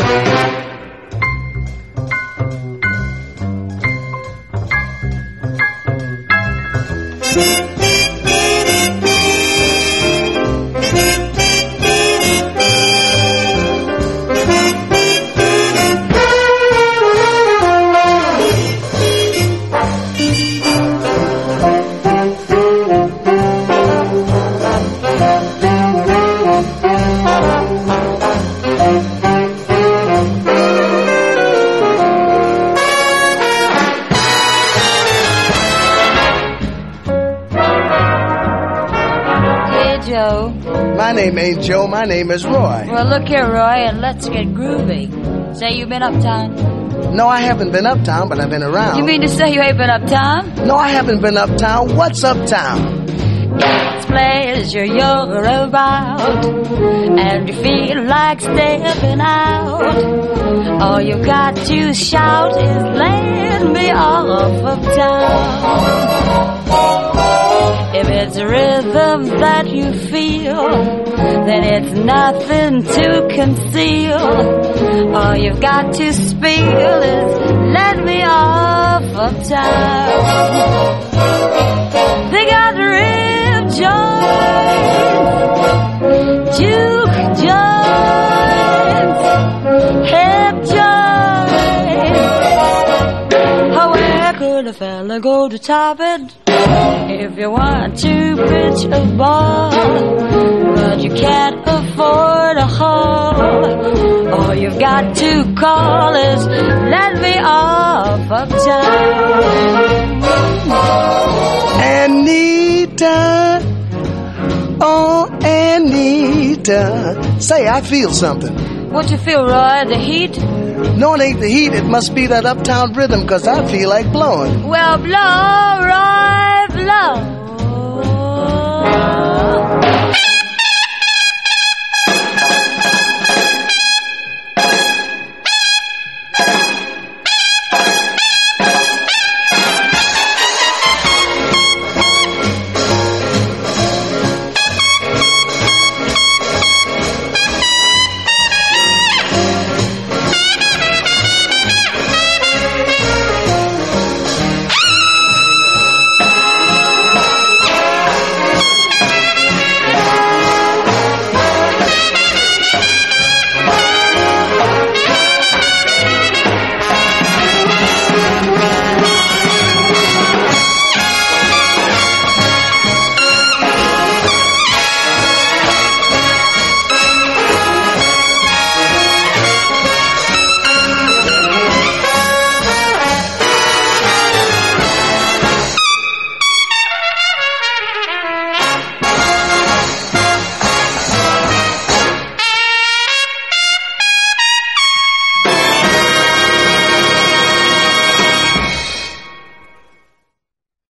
Joe. My name ain't Joe. My name is Roy. Well, look here, Roy, and let's get groovy. Say you been uptown? No, I haven't been uptown, but I've been around. You mean to say you ain't been uptown? No, I haven't been uptown. What's uptown? It's pleasure you're about, and you feel like stepping out. All you got to shout is, let me off uptown. If it's a rhythm that you feel, then it's nothing to conceal. All you've got to spill is, let me off uptown. They got rib joints, juke joints, hip joints. Oh, where could a fella go to top it? If you want to pitch a ball, but you can't afford a hall, all you've got to call is, let me off uptown. Anita, oh Anita, say I feel something. What you feel, Roy? The heat? No, it ain't the heat. It must be that uptown rhythm, 'cause I feel like blowing. Well, blow, Roy, blow.